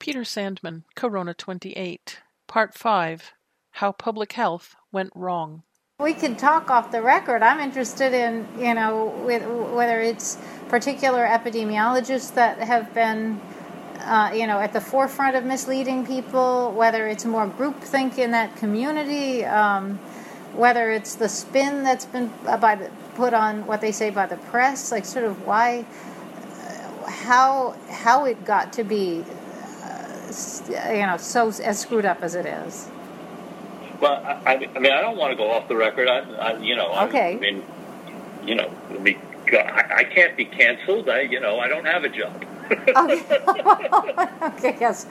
Peter Sandman, Corona 28, Part 5, How Public Health Went Wrong. We can talk off the record. I'm interested in, whether it's particular epidemiologists that have been, at the forefront of misleading people, whether it's more groupthink in that community, whether it's the spin that's been put on what they say by the press, like sort of why, how it got to be, so as screwed up as it is. Well, I don't want to go off the record. Okay. I can't be canceled. I don't have a job. Okay. Okay. Yes.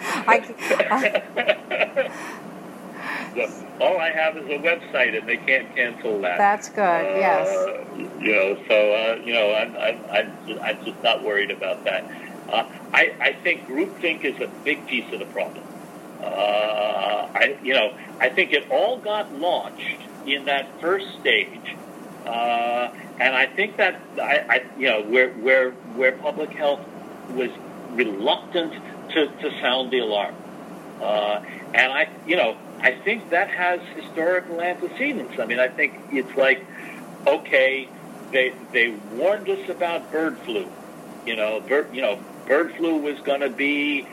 All I have is a website, and they can't cancel that. That's good. Yes. I'm just not worried about that. I think groupthink is a big piece of the problem. I think it all got launched in that first stage, and I think that where public health was reluctant to sound the alarm, and I think that has historical antecedents. I mean, I think it's like, okay, they warned us about bird flu. Bird flu was going to be,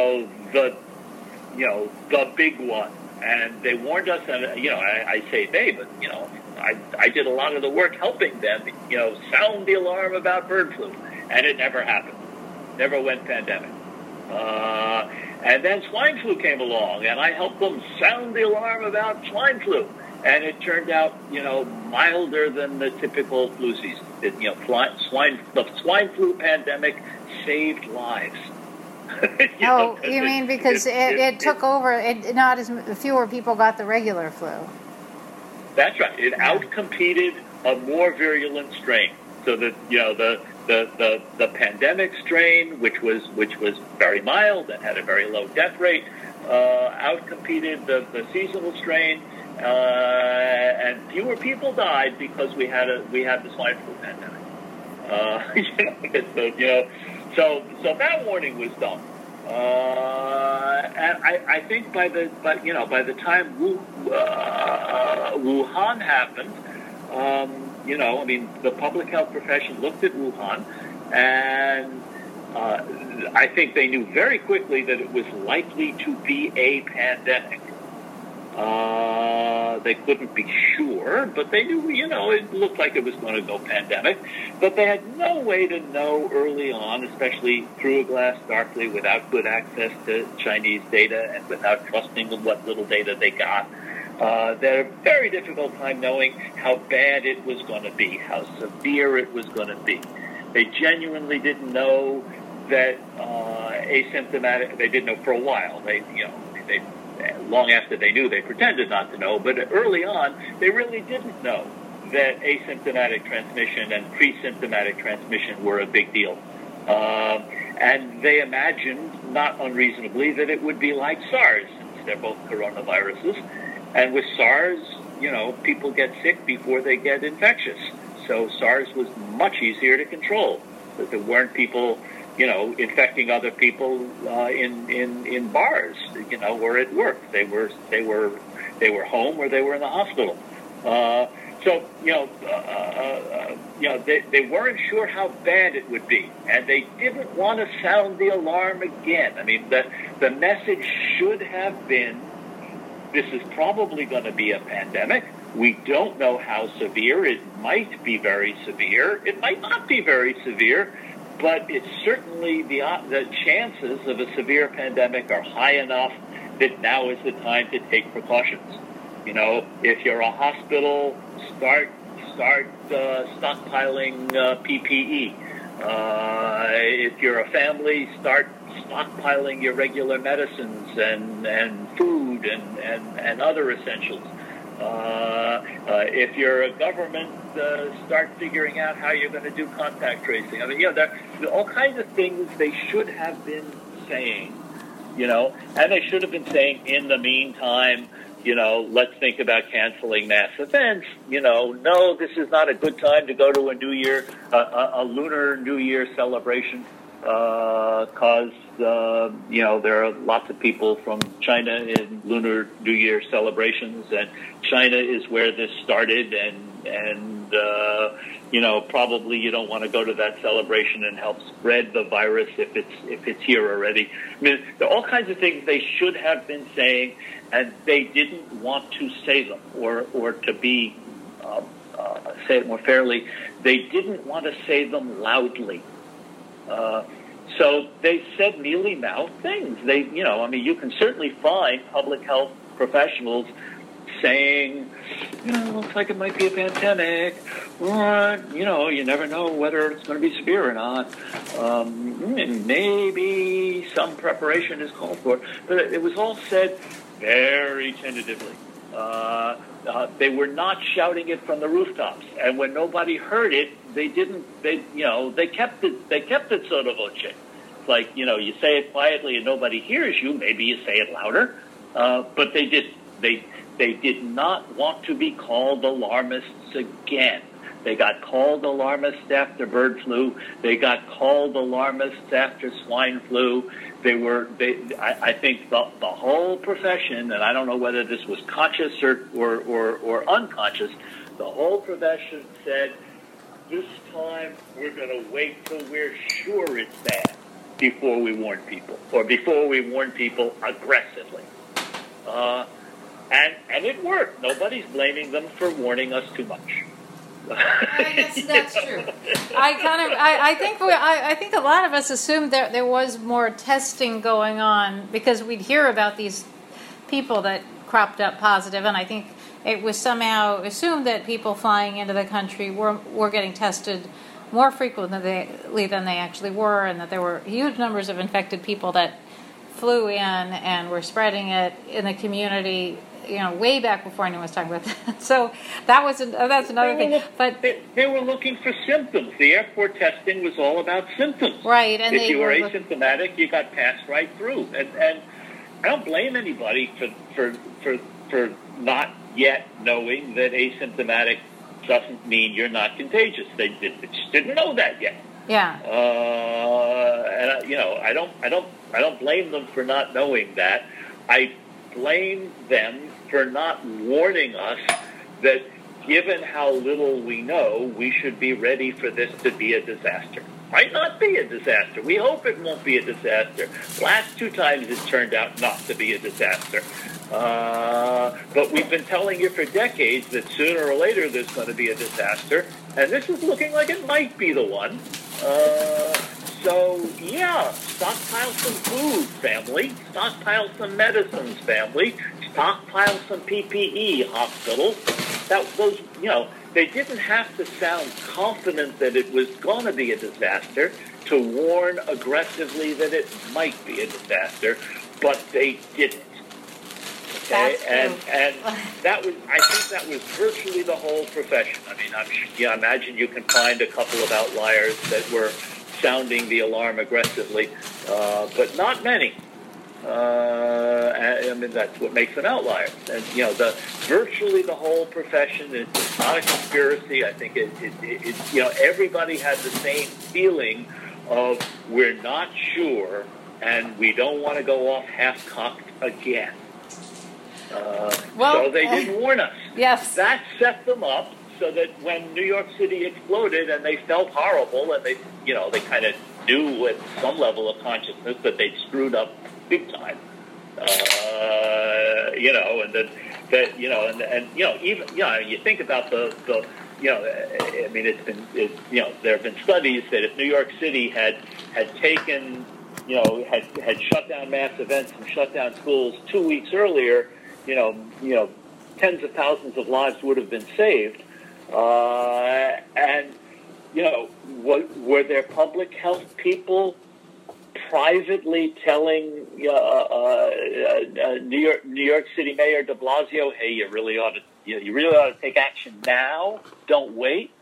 the big one. And they warned us, and, I say they, but, I did a lot of the work helping them, sound the alarm about bird flu. And it never happened. Never went pandemic. And then swine flu came along, and I helped them sound the alarm about swine flu. And it turned out, milder than the typical flu season. The swine flu pandemic saved lives. You mean because it took over? Not as fewer people got the regular flu. That's right. It outcompeted a more virulent strain. So that the pandemic strain, which was very mild and had a very low death rate, outcompeted the seasonal strain, and fewer people died because we had the swine flu pandemic. So that warning was done, and I think by the time Wuhan happened, the public health profession looked at Wuhan, and I think they knew very quickly that it was likely to be a pandemic. They couldn't be sure, but they knew, it looked like it was going to go pandemic. But they had no way to know early on, especially through a glass darkly, without good access to Chinese data and without trusting in what little data they got. They had a very difficult time knowing how bad it was going to be, how severe it was going to be. They genuinely didn't know that asymptomatic. They didn't know for a while. They long after they knew, they pretended not to know, but early on, they really didn't know that asymptomatic transmission and pre-symptomatic transmission were a big deal. And they imagined, not unreasonably, that it would be like SARS, since they're both coronaviruses. And with SARS, people get sick before they get infectious. So SARS was much easier to control, but there weren't people infecting other people in bars, or at work. They were home or they were in the hospital. They weren't sure how bad it would be, and they didn't want to sound the alarm again. I mean, the message should have been, this is probably going to be a pandemic. We don't know how severe. It might be very severe. It might not be very severe. But it's certainly the chances of a severe pandemic are high enough that now is the time to take precautions. If you're a hospital, start stockpiling PPE. If you're a family, start stockpiling your regular medicines and food and other essentials. If you're a government, start figuring out how you're going to do contact tracing. There are all kinds of things they should have been saying, and they should have been saying in the meantime, let's think about canceling mass events. No, this is not a good time to go to a New Year, a lunar New Year celebration. because there are lots of people from China in Lunar New Year celebrations, and China is where this started, and probably you don't want to go to that celebration and help spread the virus if it's here already. I mean, there are all kinds of things they should have been saying, and they didn't want to say them, or to be say it more fairly, they didn't want to say them loudly. So they said mealy-mouthed things. You can certainly find public health professionals saying, looks like it might be a pandemic, or, you never know whether it's going to be severe or not. And maybe some preparation is called for. But it was all said very tentatively. They were not shouting it from the rooftops, and when nobody heard it, they kept it sotto voce. It's like, you say it quietly and nobody hears you. Maybe you say it louder, but they did not want to be called alarmists again. They got called alarmists after bird flu. They got called alarmists after swine flu. I think the whole profession, and I don't know whether this was conscious or unconscious, the whole profession said, this time we're going to wait till we're sure it's bad before we warn people, or before we warn people aggressively. And it worked. Nobody's blaming them for warning us too much. That's true. I think a lot of us assumed that there was more testing going on because we'd hear about these people that cropped up positive, and I think it was somehow assumed that people flying into the country were getting tested more frequently than they actually were, and that there were huge numbers of infected people that flew in and were spreading it in the community, way back before anyone was talking about that. So that's another thing. But they were looking for symptoms. The airport testing was all about symptoms. Right. And if you were asymptomatic, you got passed right through. And I don't blame anybody for not yet knowing that asymptomatic doesn't mean you're not contagious. They just didn't know that yet. Yeah. And I don't blame them for not knowing that. I blame them for not warning us that given how little we know, we should be ready for this to be a disaster. Might not be a disaster. We hope it won't be a disaster. Last two times it turned out not to be a disaster. But we've been telling you for decades that sooner or later there's going to be a disaster, and this is looking like it might be the one. So, stockpile some food, family. Stockpile some medicines, family. Stockpile some PPE, hospital. They didn't have to sound confident that it was going to be a disaster to warn aggressively that it might be a disaster, but they didn't. Okay, and I think that was virtually the whole profession. I mean, I imagine you can find a couple of outliers that were sounding the alarm aggressively, but not many. That's what makes them outliers. And virtually the whole profession. It's not a conspiracy. I think everybody had the same feeling of we're not sure, and we don't want to go off half-cocked again. So they didn't warn us. Yes. That set them up so that when New York City exploded and they felt horrible and they kind of knew at some level of consciousness that they'd screwed up big time. You think about there have been studies that if New York City had taken, had shut down mass events and shut down schools 2 weeks earlier, tens of thousands of lives would have been saved. Were there public health people privately telling New York City Mayor De Blasio, "Hey, you really ought to take action now. Don't wait"?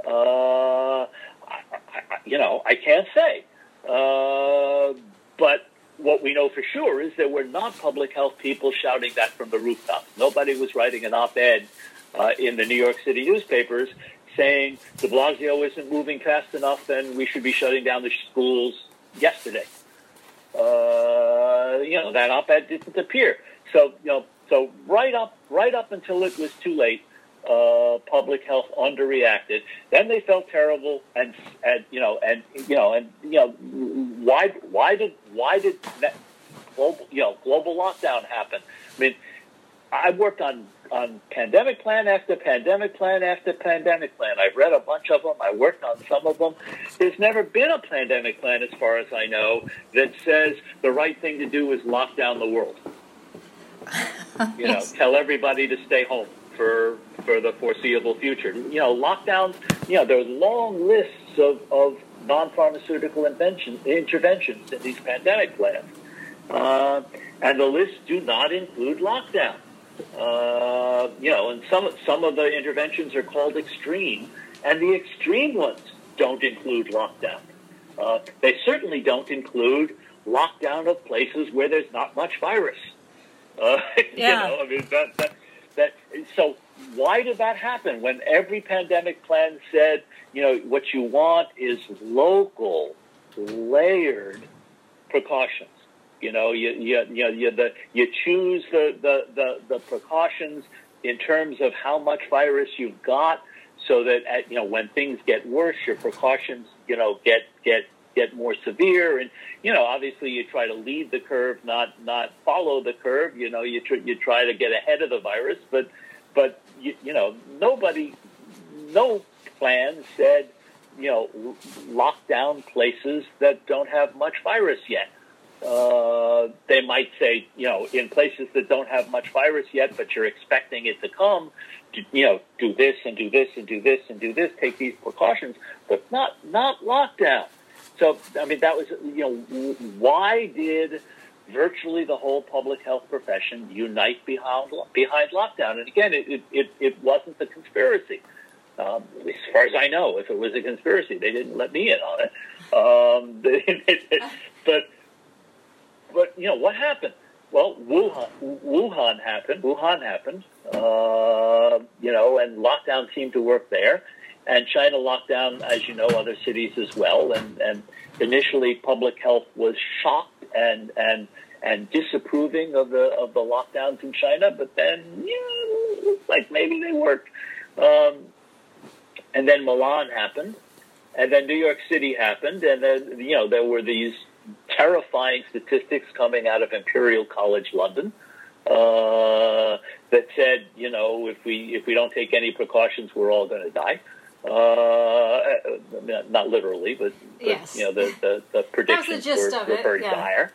I can't say. But what we know for sure is there were not public health people shouting that from the rooftops. Nobody was writing an op-ed in the New York City newspapers saying De Blasio isn't moving fast enough and we should be shutting down the schools yesterday. That op-ed didn't appear. So right up until it was too late, public health underreacted. Then they felt terrible, and why did that global lockdown happen? I mean, I worked on pandemic plan after pandemic plan after pandemic plan. I've read a bunch of them. I worked on some of them. There's never been a pandemic plan, as far as I know, that says the right thing to do is lock down the world. Yes. Tell everybody to stay home for the foreseeable future. Lockdowns, there's long lists of non-pharmaceutical interventions in these pandemic plans. And the lists do not include lockdown. And some of the interventions are called extreme, and the extreme ones don't include lockdown. They certainly don't include lockdown of places where there's not much virus. Yeah. So why did that happen when every pandemic plan said, what you want is local, layered precautions? You choose the precautions in terms of how much virus you've got, so that when things get worse, your precautions get more severe. And obviously you try to lead the curve, not follow the curve. You try to get ahead of the virus, but no plan said lock down places that don't have much virus yet. They might say, in places that don't have much virus yet, but you're expecting it to come, do this and do this and do this and do this, take these precautions, but not lockdown. So, I mean, that was, why did virtually the whole public health profession unite behind lockdown? And again, it wasn't a conspiracy. As far as I know, if it was a conspiracy, they didn't let me in on it. But what happened? Well, Wuhan happened, and lockdown seemed to work there. And China locked down, as you know, other cities as well. And initially, public health was shocked and disapproving of the lockdowns in China. But then, like maybe they worked. And then Milan happened, and then New York City happened, and then there were these terrifying statistics coming out of Imperial College London that said, if we don't take any precautions, we're all going to die. Not literally, but yes. The predictions were very dire.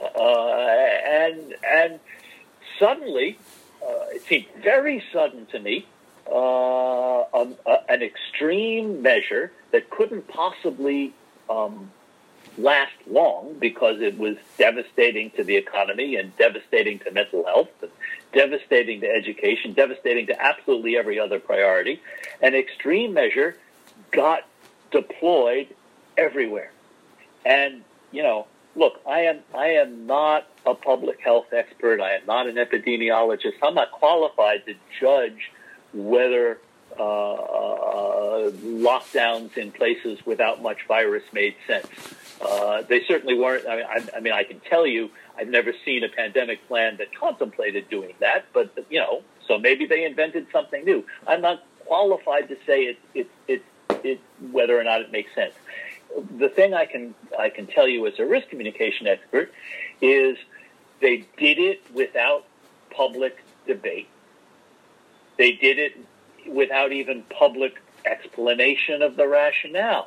And suddenly, it seemed very sudden to me, an extreme measure that couldn't possibly last long, because it was devastating to the economy and devastating to mental health, and devastating to education, devastating to absolutely every other priority. An extreme measure got deployed everywhere. And, look, I am not a public health expert. I am not an epidemiologist. I'm not qualified to judge whether lockdowns in places without much virus made sense. They certainly weren't. I mean, I can tell you, I've never seen a pandemic plan that contemplated doing that. But so maybe they invented something new. I'm not qualified to say it whether or not it makes sense. The thing I can tell you as a risk communication expert is they did it without public debate. They did it without even public explanation of the rationale.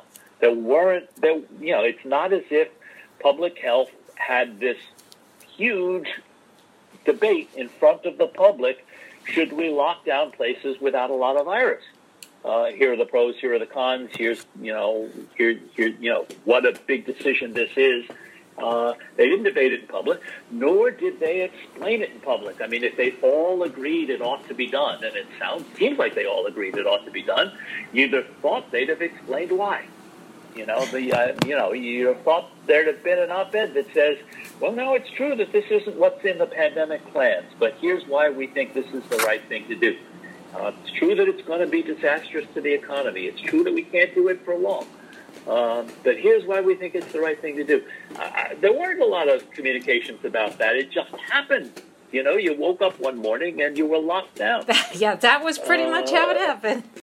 It's not as if public health had this huge debate in front of the public. Should we lock down places without a lot of virus? Here are the pros, here are the cons. Here's what a big decision this is. They didn't debate it in public, nor did they explain it in public. I mean, if they all agreed it ought to be done, and it seems like they all agreed it ought to be done, you'd have thought they'd have explained why. You'd have thought there'd have been an op-ed that says, well, no, it's true that this isn't what's in the pandemic plans, but here's why we think this is the right thing to do. It's true that it's going to be disastrous to the economy. It's true that we can't do it for long. But here's why we think it's the right thing to do. There weren't a lot of communications about that. It just happened. You know, you woke up one morning and you were locked down. Yeah, that was pretty much how it happened.